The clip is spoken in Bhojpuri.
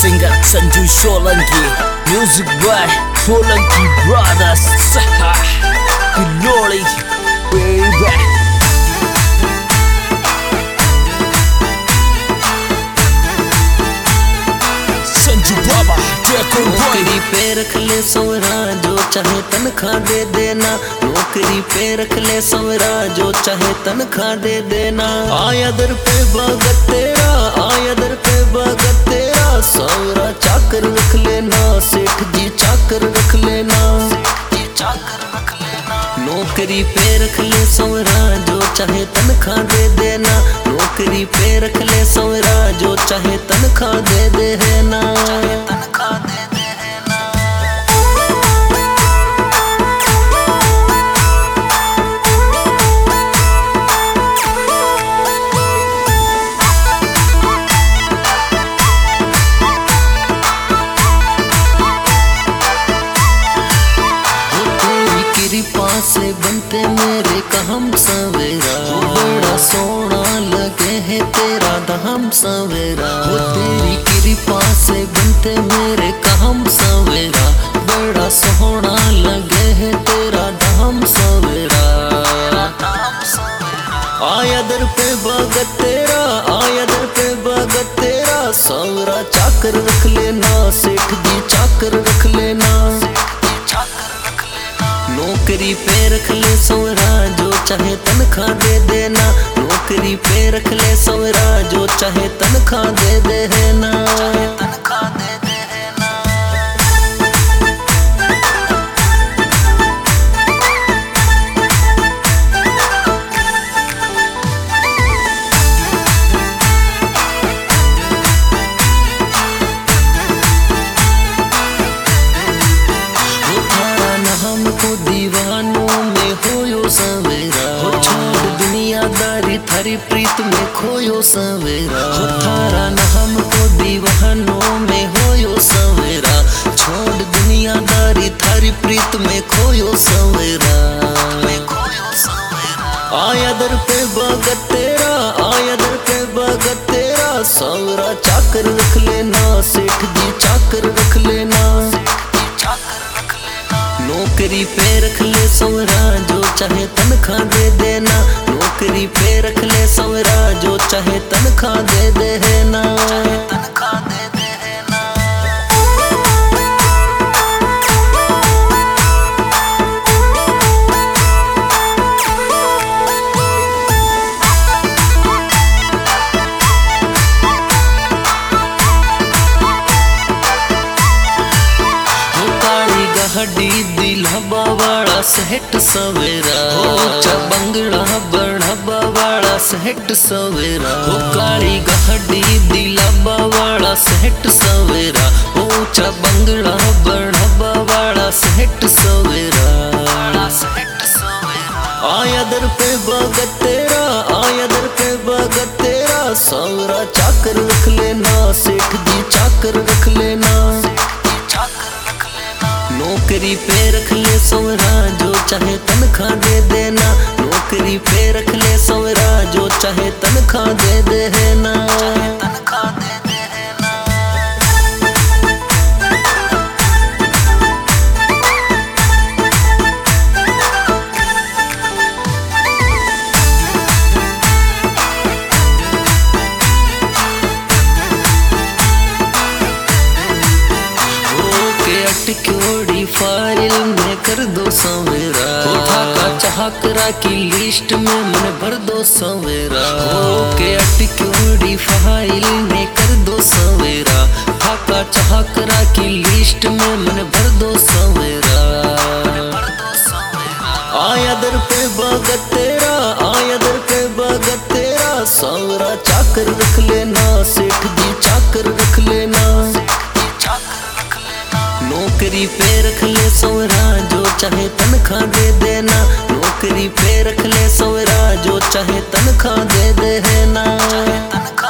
Singer Sanju Solanki, music by Solanki Brothers. Glory, baby. Sanju बाबा नौकरी पे रख ले सवरा, जो चाहे तनख्वाह दे देना। नौकरी पे रख ले सवरा, जो चाहे तनख्वाह दे देना। आया दर पे भगत तेरा, आया दर पे भगत तेरा। सवरा चाकर रख लेना, सेठ जी चाकर रख लेना, चाकर रख लेना। नौकरी पे रख ले सवरा, जो चाहे तनख्वाह दे देना। नौकरी पे रख ले सवरा, जो चाहे तनख्वाह दे देना, तनख्वाह दे देना। कृपा से बनते मेरे कहम सवेरा, बड़ा सोना लगे है तेरा दहम सवेरा। हो तेरी कृपा से बनते मेरे कहम सवेरा, बड़ा सोना लगे है तेरा दहम सवेरा। आया दर पे भगत तेरा, आया दर पे भगत तेरा। सवरा चाकर रख लेना, सेठ जी चाकर रख लेना, नौकरी पे रख ले सवरा, जो चाहे तनख्वाह दे देना। नौकरी पे रख ले सवरा, जो चाहे तनख्वाह दे देना, तनख्वाह दे देना। हमको दीवानों में होयो सवेरा, हो छोड़ दुनियादारी थारी प्रीत में खोयो सवेरा। हो थारा न हमको दीवानों में होयो सवेरा, छोड़ दुनियादारी थारी प्रीत में खोयो सवेरा, में खोयो सवेरा। आया दर पे भगत तेरा, आया दर पे भगत तेरा। सवरा चाकर रख लेना, सेठ जी चाकर रख लेना, नौकरी पे रख ले सवरा, जो चाहे तनख्वाह दे देना। नौकरी पे रख ले सवरा, जो चाहे तनख्वाह दे देना, तनख्वाह दे देना। हड्डी दिलहबा वाला सेठ सवेरा, ऊंचा बंगला बढ़ाबा वाला सेठ सवेरा। हो काली गहड्डी दिलहबा वाला सेठ सवेरा, ऊंचा बंगला बढ़ाबा वाला सेठ सवेरा, सेठ सवेरा। आया दर पे भगत तेरा, आया दर पे भगत तेरा। सवरा चाकर रख लेना, सेठ जी चाकर रख लेना, नौकरी पे रख ले सवरा, जो चाहे तनख्वाह दे देना। नौकरी पे रख ले सवरा, जो चाहे तनख्वाह दे देना, तनख्वाह दे देना। अटक्योड़ी फाइल में कर दो सवेरा, का चाहकरा की लिस्ट में मन भर दो सवेरा। के अटक्योड़ी फाइल में कर दो सवेरा, का चाहकरा की लिस्ट में मन भर दो सवेरा। आया दर पे भगत तेरा, आया दर पे भगत तेरा। सवरा चाकर रख लेना, सेठ जी चाकर रख लेना, नौकरी पे रख ले सवरा, जो चाहे तनख्वाह दे देना। नौकरी पे रख ले सवरा, जो चाहे तनख्वाह दे देना,